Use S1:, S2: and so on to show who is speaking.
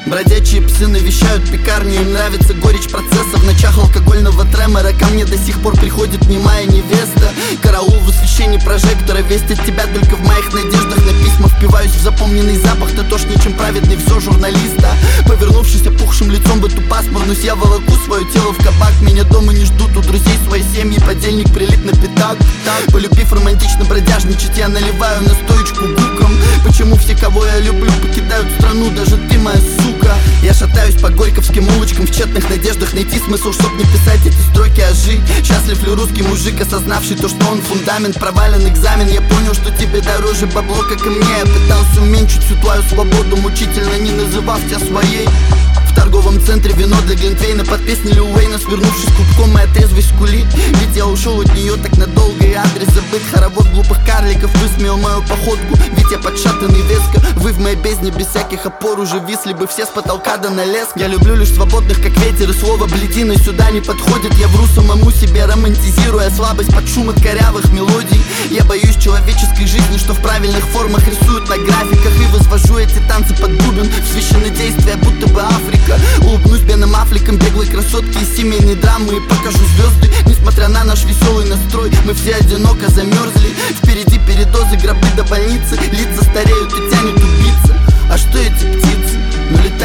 S1: Бродячие псы навещают пекарню, им нравится горечь процесса. В ночах алкогольного тремора ко мне до сих пор приходит немая невеста. Караул в освещении прожектора, весть от тебя только в моих надеждах. На письма впиваюсь в запомненный запах, ты тошнее, чем праведный взор журналиста. Повернувшись опухшим лицом в эту пасмурность, я волоку свое тело в кабак. Меня дома не ждут, у друзей свои семьи, подельник прилип на пятак. Полюбив романтично бродяжничать, я наливаю настоечку гуком. Почему все, кого я люблю, покидают страну, даже ты, моя сука? Я шатаюсь по горьковским улочкам в тщетных надеждах найти смысл, чтоб не писать эти строки, а жить. Счастлив ли русский мужик, осознавший то, что он фундамент? Провален экзамен, я понял, что тебе дороже бабло, как и мне. Я пытался уменьшить всю твою свободу, мучительно не называв тебя своей. В торговом центре вино для глинтвейна под песни Лил Уэйна, свернувшись клубком, моя трезвость скулит. Ведь я ушел от нее так надолго, и адрес забыт. Хоровод глупых карликов высмеял мою походку, ведь я подшатанный веско. Вы в моей бездне без всяких опор уже висли бы все с потолка до на леск. Я люблю лишь свободных, как ветер, и слово бледины сюда не подходит. Я вру самому себе, романтизируя слабость под шум от корявых мелодий. Я боюсь человеческой жизни, что в правильных формах рисуют на графиках, и возвожу эти танцы под бубен в священнодействие, будто бы Африка. Улыбнусь Беном Аффлеком, беглой красотки из семейной драмы, и покажу звезды. Несмотря на наш веселый настрой, мы все одиноко замерзли. Впереди передозы, гробы до больницы, лица стареют и тянет убийца. А что эти птицы? Ну, летают